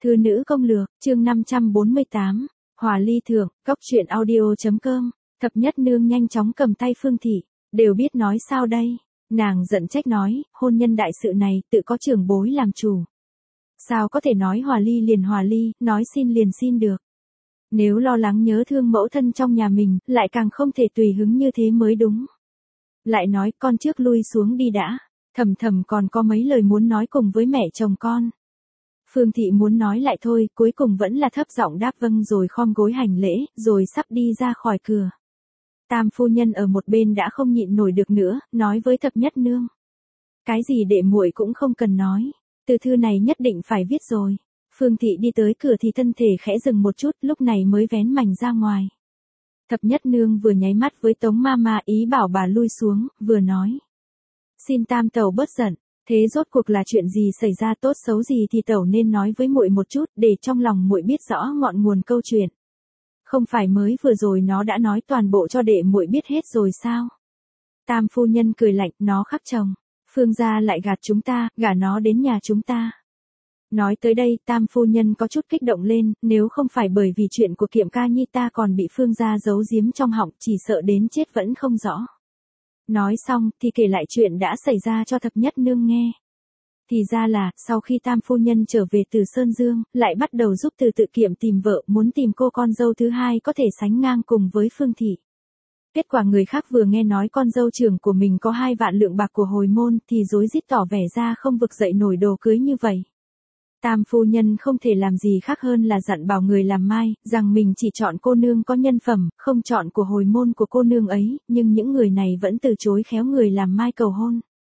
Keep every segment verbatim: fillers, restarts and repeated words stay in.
Thư nữ công lược, chương năm trăm bốn mươi tám, Hòa ly thượng, góc truyện audio.com, thập nhất nương nhanh chóng cầm tay Phương Thị, đều biết nói sao đây, nàng giận trách nói, hôn nhân đại sự này tự có trưởng bối làm chủ. Sao có thể nói hòa ly liền hòa ly, nói xin liền xin được. Nếu lo lắng nhớ thương mẫu thân trong nhà mình, lại càng không thể tùy hứng như thế mới đúng. Lại nói con trước lui xuống đi đã, thầm thầm còn có mấy lời muốn nói cùng với mẹ chồng con. Phương Thị muốn nói lại thôi, cuối cùng vẫn là thấp giọng đáp vâng rồi khom gối hành lễ, rồi sắp đi ra khỏi cửa. Tam phu nhân ở một bên đã không nhịn nổi được nữa, nói với thập nhất nương. Cái gì đệ muội cũng không cần nói, từ thư này nhất định phải viết rồi. Phương Thị đi tới cửa thì thân thể khẽ dừng một chút, lúc này mới vén mảnh ra ngoài. Thập nhất nương vừa nháy mắt với Tống ma ma ý bảo bà lui xuống, vừa nói. Xin tam tẩu bớt giận, thế rốt cuộc là chuyện gì xảy ra, tốt xấu gì thì tẩu nên nói với muội một chút, để trong lòng muội biết rõ ngọn nguồn câu chuyện. Không phải mới vừa rồi nó đã nói toàn bộ cho đệ muội biết hết rồi sao? Tam phu nhân cười lạnh, nó khắc chồng, Phương gia lại gạt chúng ta, gả nó đến nhà chúng ta. Nói tới đây, tam phu nhân có chút kích động lên, nếu không phải bởi vì chuyện của Kiệm Ca Nhi ta còn bị Phương gia giấu giếm trong họng, chỉ sợ đến chết vẫn không rõ. Nói xong, thì kể lại chuyện đã xảy ra cho thập nhất nương nghe. Thì ra là, sau khi tam phu nhân trở về từ Sơn Dương, lại bắt đầu giúp từ tự Kiệm tìm vợ, muốn tìm cô con dâu thứ hai có thể sánh ngang cùng với Phương Thị. Kết quả người khác vừa nghe nói con dâu trưởng của mình có hai vạn lượng bạc của hồi môn, thì rối rít tỏ vẻ ra không vực dậy nổi đồ cưới như vậy. Tam phu nhân không thể làm gì khác hơn là dặn bảo người làm mai, rằng mình chỉ chọn cô nương có nhân phẩm, không chọn của hồi môn của cô nương ấy, nhưng những người này vẫn từ chối khéo người làm mai cầu hôn.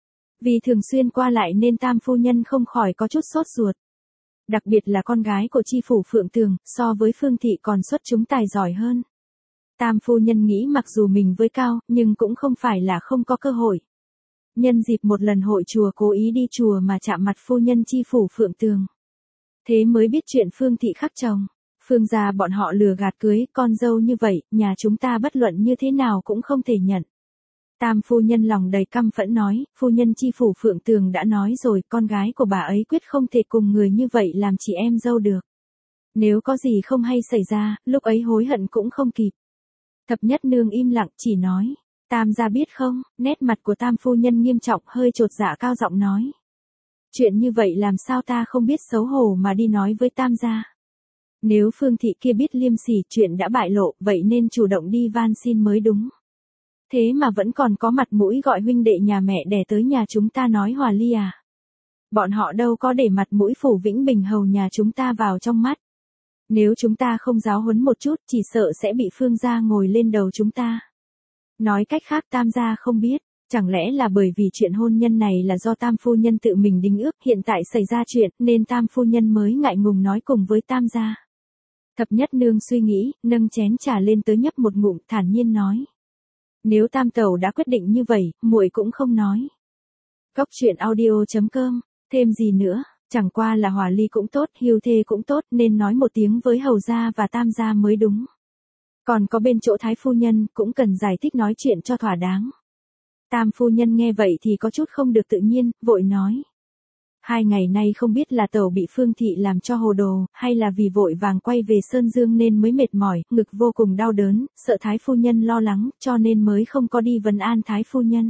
Vì thường xuyên qua lại nên tam phu nhân không khỏi có chút sốt ruột. Đặc biệt là con gái của chi phủ Phượng Tường, so với Phương Thị còn xuất chúng tài giỏi hơn. Tam phu nhân nghĩ mặc dù mình với cao, nhưng cũng không phải là không có cơ hội. Nhân dịp một lần hội chùa cố ý đi chùa mà chạm mặt phu nhân chi phủ Phượng Tường. Thế mới biết chuyện Phương Thị khắc chồng. Phương gia bọn họ lừa gạt cưới con dâu như vậy, nhà chúng ta bất luận như thế nào cũng không thể nhận. Tam phu nhân lòng đầy căm phẫn nói, phu nhân chi phủ Phượng Tường đã nói rồi, con gái của bà ấy quyết không thể cùng người như vậy làm chị em dâu được. Nếu có gì không hay xảy ra, lúc ấy hối hận cũng không kịp. Thập nhất nương im lặng chỉ nói, tam gia biết không, nét mặt của tam phu nhân nghiêm trọng hơi chột dạ cao giọng nói. Chuyện như vậy làm sao ta không biết xấu hổ mà đi nói với tam gia. Nếu Phương Thị kia biết liêm sỉ chuyện đã bại lộ, vậy nên chủ động đi van xin mới đúng. Thế mà vẫn còn có mặt mũi gọi huynh đệ nhà mẹ đẻ tới nhà chúng ta nói hòa ly à. Bọn họ đâu có để mặt mũi phủ Vĩnh Bình hầu nhà chúng ta vào trong mắt. Nếu chúng ta không giáo huấn một chút, chỉ sợ sẽ bị Phương gia ngồi lên đầu chúng ta. Nói cách khác tam gia không biết, chẳng lẽ là bởi vì chuyện hôn nhân này là do tam phu nhân tự mình đính ước, hiện tại xảy ra chuyện, nên tam phu nhân mới ngại ngùng nói cùng với tam gia. Thập nhất nương suy nghĩ, nâng chén trà lên tới nhấp một ngụm, thản nhiên nói. Nếu tam tẩu đã quyết định như vậy, muội cũng không nói. Góc truyện audio.com, thêm gì nữa, chẳng qua là hòa ly cũng tốt, hiu thê cũng tốt, nên nói một tiếng với hầu gia và tam gia mới đúng. Còn có bên chỗ thái phu nhân, cũng cần giải thích nói chuyện cho thỏa đáng. Tam phu nhân nghe vậy thì có chút không được tự nhiên, vội nói. Hai ngày nay không biết là tẩu bị Phương Thị làm cho hồ đồ, hay là vì vội vàng quay về Sơn Dương nên mới mệt mỏi, ngực vô cùng đau đớn, sợ thái phu nhân lo lắng, cho nên mới không có đi vấn an thái phu nhân.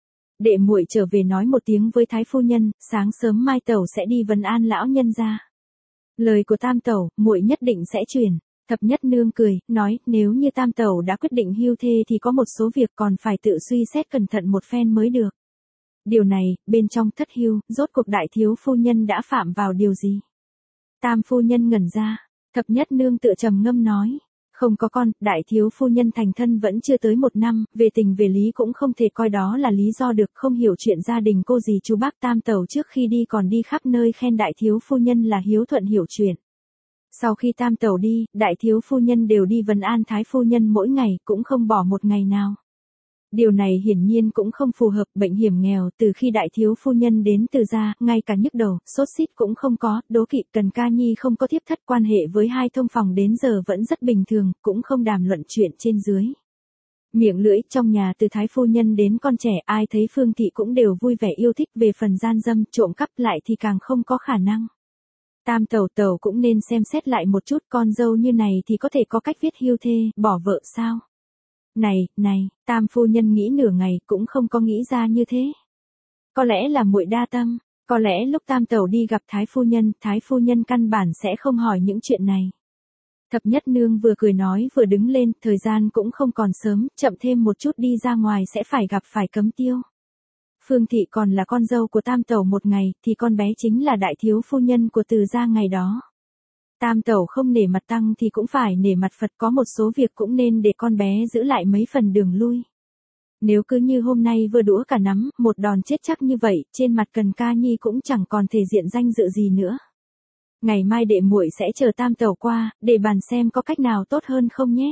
Đệ muội trở về nói một tiếng với thái phu nhân, sáng sớm mai tẩu sẽ đi vấn an lão nhân gia. Lời của tam tẩu, muội nhất định sẽ truyền. Thập nhất nương cười, nói, nếu như tam tẩu đã quyết định hưu thê thì có một số việc còn phải tự suy xét cẩn thận một phen mới được. Điều này, bên trong thất hưu, rốt cuộc đại thiếu phu nhân đã phạm vào điều gì? Tam phu nhân ngẩn ra, thập nhất nương tự trầm ngâm nói, không có con, đại thiếu phu nhân thành thân vẫn chưa tới một năm, về tình về lý cũng không thể coi đó là lý do được, không hiểu chuyện gia đình cô dì chú bác tam tẩu trước khi đi còn đi khắp nơi khen đại thiếu phu nhân là hiếu thuận hiểu chuyện. Sau khi tam tẩu đi, đại thiếu phu nhân đều đi vấn an thái phu nhân mỗi ngày, cũng không bỏ một ngày nào. Điều này hiển nhiên cũng không phù hợp, bệnh hiểm nghèo, từ khi đại thiếu phu nhân đến từ gia, ngay cả nhức đầu, sốt xít cũng không có, đố kỵ Cần Ca Nhi không có tiếp thất quan hệ với hai thông phòng đến giờ vẫn rất bình thường, cũng không đàm luận chuyện trên dưới. Miệng lưỡi trong nhà từ thái phu nhân đến con trẻ ai thấy Phương Thị cũng đều vui vẻ yêu thích, về phần gian dâm, trộm cắp lại thì càng không có khả năng. Tam tẩu tẩu cũng nên xem xét lại một chút, con dâu như này thì có thể có cách viết hưu thê, bỏ vợ sao? Này, này, Tam phu nhân nghĩ nửa ngày cũng không có nghĩ ra như thế. Có lẽ là muội đa tâm, có lẽ lúc Tam tẩu đi gặp Thái phu nhân, Thái phu nhân căn bản sẽ không hỏi những chuyện này. Thập nhất nương vừa cười nói vừa đứng lên, thời gian cũng không còn sớm, chậm thêm một chút đi ra ngoài sẽ phải gặp phải Cấm Tiêu. Phương Thị còn là con dâu của Tam tẩu một ngày, thì con bé chính là đại thiếu phu nhân của Từ gia ngày đó. Tam tẩu không nể mặt tăng thì cũng phải nể mặt Phật, có một số việc cũng nên để con bé giữ lại mấy phần đường lui. Nếu cứ như hôm nay vừa đũa cả nắm, một đòn chết chắc như vậy, trên mặt Cần Ca Nhi cũng chẳng còn thể diện danh dự gì nữa. Ngày mai đệ muội sẽ chờ Tam tẩu qua, để bàn xem có cách nào tốt hơn không nhé.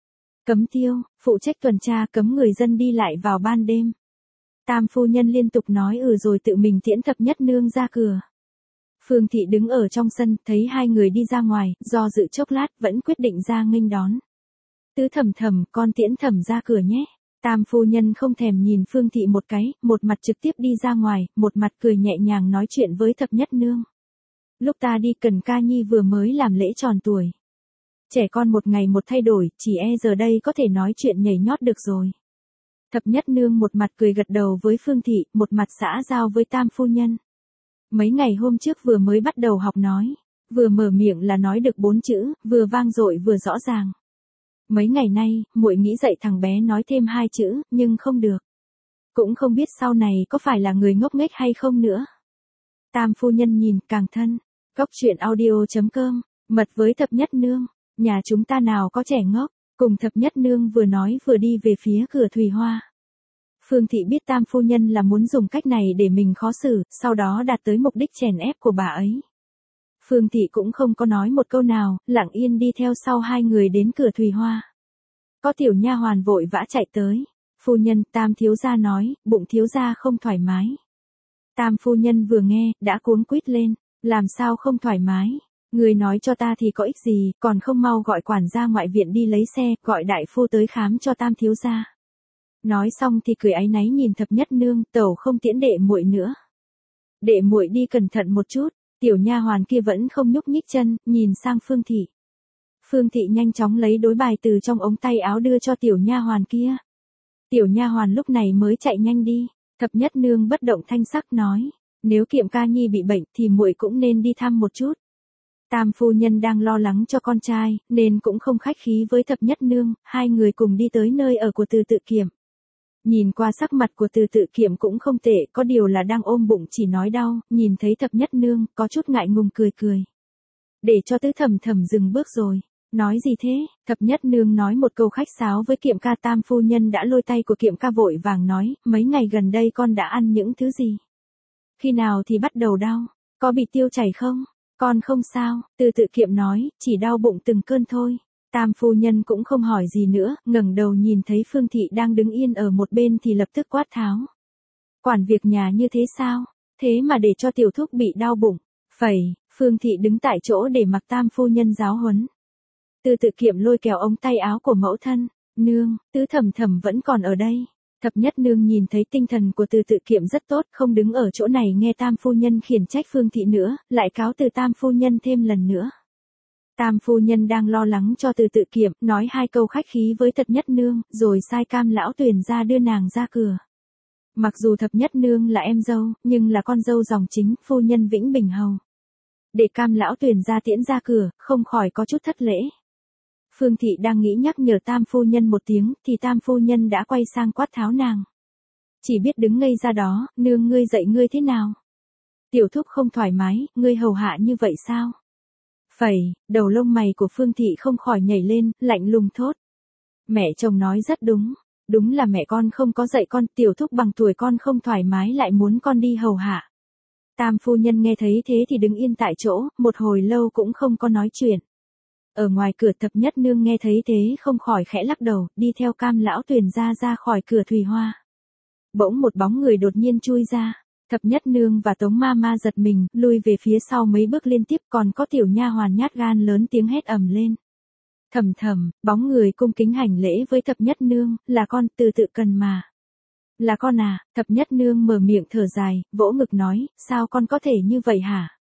Cấm Tiêu, phụ trách tuần tra cấm người dân đi lại vào ban đêm. Tam phu nhân liên tục nói ừ rồi tự mình tiễn Thập nhất nương ra cửa. Phương Thị đứng ở trong sân, thấy hai người đi ra ngoài, do dự chốc lát vẫn quyết định ra nghênh đón. Tứ Thẩm Thẩm, con tiễn Thẩm ra cửa nhé. Tam phu nhân không thèm nhìn Phương Thị một cái, một mặt trực tiếp đi ra ngoài, một mặt cười nhẹ nhàng nói chuyện với Thập nhất nương. Lúc ta đi Cần Ca Nhi vừa mới làm lễ tròn tuổi. Trẻ con một ngày một thay đổi, chỉ e giờ đây có thể nói chuyện nhảy nhót được rồi. Thập nhất nương một mặt cười gật đầu với Phương Thị, một mặt xã giao với Tam phu nhân. Mấy ngày hôm trước vừa mới bắt đầu học nói, vừa mở miệng là nói được bốn chữ, vừa vang dội vừa rõ ràng. Mấy ngày nay, muội nghĩ dạy thằng bé nói thêm hai chữ, nhưng không được. Cũng không biết sau này có phải là người ngốc nghếch hay không nữa. Tam phu nhân nhìn càng thân. Góc truyện audio chấm com, mật với Thập nhất nương, nhà chúng ta nào có trẻ ngốc, cùng Thập nhất nương vừa nói vừa đi về phía cửa Thùy Hoa. Phương Thị biết Tam phu nhân là muốn dùng cách này để mình khó xử, sau đó đạt tới mục đích chèn ép của bà ấy. Phương Thị cũng không có nói một câu nào, lặng yên đi theo sau hai người đến cửa Thùy Hoa. Có tiểu nha hoàn vội vã chạy tới. Phu nhân, Tam thiếu gia nói, bụng thiếu gia không thoải mái. Tam phu nhân vừa nghe, đã cuống quýt lên. Làm sao không thoải mái? Người nói cho ta thì có ích gì, còn không mau gọi quản gia ngoại viện đi lấy xe, gọi đại phu tới khám cho Tam thiếu gia. Nói xong thì cười áy náy nhìn Thập nhất nương, tẩu không tiễn đệ muội nữa. Đệ muội đi cẩn thận một chút. Tiểu nha hoàn kia vẫn không nhúc nhích chân, nhìn sang Phương Thị. Phương Thị nhanh chóng lấy đối bài từ trong ống tay áo đưa cho tiểu nha hoàn kia. Tiểu nha hoàn lúc này mới chạy nhanh đi. Thập nhất nương bất động thanh sắc nói, nếu Kiệm Ca Nhi bị bệnh thì muội cũng nên đi thăm một chút. Tam phu nhân đang lo lắng cho con trai, nên cũng không khách khí với Thập nhất nương, hai người cùng đi tới nơi ở của Từ Tự Kiệm. Nhìn qua sắc mặt của Từ Tự Kiệm cũng không tệ, có điều là đang ôm bụng chỉ nói đau, nhìn thấy Thập nhất nương, có chút ngại ngùng cười cười. Để cho Tứ Thẩm Thẩm dừng bước rồi. Nói gì thế? Thập nhất nương nói một câu khách sáo với Kiệm ca. Tam phu nhân đã lôi tay của Kiệm ca vội vàng nói, mấy ngày gần đây con đã ăn những thứ gì? Khi nào thì bắt đầu đau? Có bị tiêu chảy không? Con không sao, Từ Tự Kiệm nói, chỉ đau bụng từng cơn thôi. Tam phu nhân cũng không hỏi gì nữa, ngẩng đầu nhìn thấy Phương Thị đang đứng yên ở một bên thì lập tức quát tháo. Quản việc nhà như thế sao? Thế mà để cho tiểu thúc bị đau bụng. Phẩy, Phương Thị đứng tại chỗ để mặc Tam phu nhân giáo huấn. Từ Tự Kiệm lôi kéo ống tay áo của mẫu thân. Nương, Tứ Thẩm Thẩm vẫn còn ở đây. Thập nhất nương nhìn thấy tinh thần của Từ Tự Kiệm rất tốt, không đứng ở chỗ này nghe Tam phu nhân khiển trách Phương Thị nữa, lại cáo từ Tam phu nhân thêm lần nữa. Tam phu nhân đang lo lắng cho Từ Tự Kiệm, nói hai câu khách khí với Thập nhất nương, rồi sai Cam lão Tuyền ra đưa nàng ra cửa. Mặc dù Thập nhất nương là em dâu, nhưng là con dâu dòng chính, phu nhân Vĩnh Bình hầu. Để Cam lão Tuyền ra tiễn ra cửa, không khỏi có chút thất lễ. Phương Thị đang nghĩ nhắc nhở Tam phu nhân một tiếng, thì Tam phu nhân đã quay sang quát tháo nàng. Chỉ biết đứng ngây ra đó, nương ngươi dạy ngươi thế nào? Tiểu thúc không thoải mái, ngươi hầu hạ như vậy sao? Phẩy, đầu lông mày của Phương Thị không khỏi nhảy lên, lạnh lùng thốt. Mẹ chồng nói rất đúng, đúng là mẹ con không có dạy con, tiểu thúc bằng tuổi con không thoải mái lại muốn con đi hầu hạ. Tam phu nhân nghe thấy thế thì đứng yên tại chỗ, một hồi lâu cũng không có nói chuyện. Ở ngoài cửa Thập nhất nương nghe thấy thế không khỏi khẽ lắc đầu, đi theo Cam lão Tuyền ra ra khỏi cửa Thùy Hoa. Bỗng một bóng người đột nhiên chui ra. Thập nhất nương và Tống ma ma giật mình, lui về phía sau mấy bước liên tiếp, còn có tiểu nha hoàn nhát gan lớn tiếng hét ầm lên. Thầm thầm, bóng người cung kính hành lễ với Thập nhất nương, là con, Từ Tự Cần mà. Là con à? Thập nhất nương mở miệng thở dài, vỗ ngực nói, sao con có thể như vậy hả?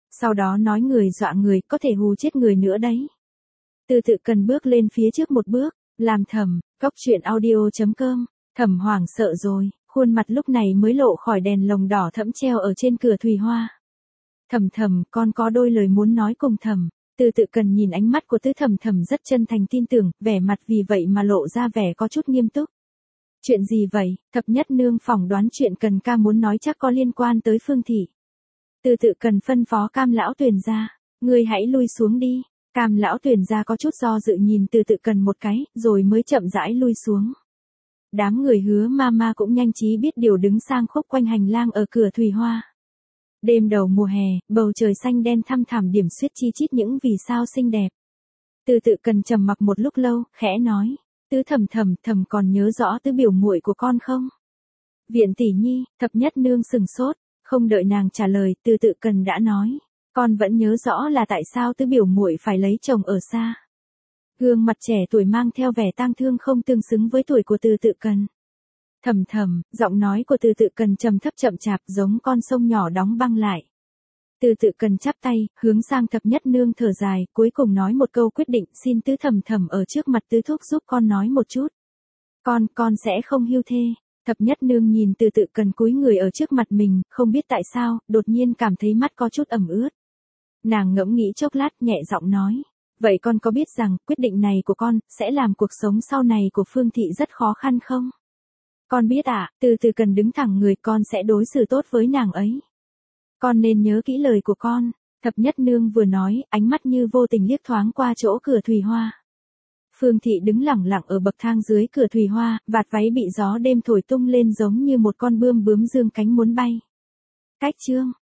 Sau đó nói người dọa người, có thể hù chết người nữa đấy. Từ Tự Cần bước lên phía trước một bước, làm thầm, cóc truyện audio chấm com, Thẩm hoảng sợ rồi, khuôn mặt lúc này mới lộ khỏi đèn lồng đỏ thẫm treo ở trên cửa thùy hoa. Thầm thầm, con có đôi lời muốn nói cùng thầm. Từ Tự Cần nhìn ánh mắt của Tứ Thầm Thầm rất chân thành tin tưởng, vẻ mặt vì vậy mà lộ ra vẻ có chút nghiêm túc. Chuyện gì vậy? Thập Nhất Nương phỏng đoán chuyện Cần ca muốn nói chắc có liên quan tới Phương thị. Từ Tự Cần phân phó Cam lão Tuyền gia, ngươi hãy lui xuống đi. Cam lão Tuyền gia có chút do dự nhìn Từ Tự Cần một cái, rồi mới chậm rãi lui xuống. Đám người Hứa Mama cũng nhanh trí biết điều đứng sang khúc quanh hành lang ở cửa thùy hoa. Đêm đầu mùa hè, bầu trời xanh đen thăm thẳm điểm xuyết chi chít những vì sao xinh đẹp. Từ Tự Cần trầm mặc một lúc lâu, khẽ nói, Tứ Thầm Thầm, thầm còn nhớ rõ tứ biểu muội của con không? Viện tỷ nhi, Thập Nhất Nương sừng sốt, không đợi nàng trả lời, Từ Tự Cần đã nói, con vẫn nhớ rõ là tại sao tứ biểu muội phải lấy chồng ở xa. Gương mặt trẻ tuổi mang theo vẻ tang thương không tương xứng với tuổi của Từ Tự Cần. Thầm thầm, giọng nói của Từ Tự Cần trầm thấp chậm chạp giống con sông nhỏ đóng băng lại. Từ Tự Cần chắp tay, hướng sang Thập Nhất Nương thở dài, cuối cùng nói một câu quyết định, xin Tứ Thầm Thầm ở trước mặt Tứ Thúc giúp con nói một chút. Con, con sẽ không hưu thê. Thập Nhất Nương nhìn Từ Tự Cần cúi người ở trước mặt mình, không biết tại sao, đột nhiên cảm thấy mắt có chút ẩm ướt. Nàng ngẫm nghĩ chốc lát, nhẹ giọng nói, vậy con có biết rằng, quyết định này của con, sẽ làm cuộc sống sau này của Phương thị rất khó khăn không? Con biết ạ, à, Từ Tự Cần đứng thẳng người, con sẽ đối xử tốt với nàng ấy. Con nên nhớ kỹ lời của con. Thập Nhất Nương vừa nói, ánh mắt như vô tình liếc thoáng qua chỗ cửa thùy hoa. Phương thị đứng lẳng lặng ở bậc thang dưới cửa thùy hoa, vạt váy bị gió đêm thổi tung lên giống như một con bươm bướm dương cánh muốn bay. Cách chương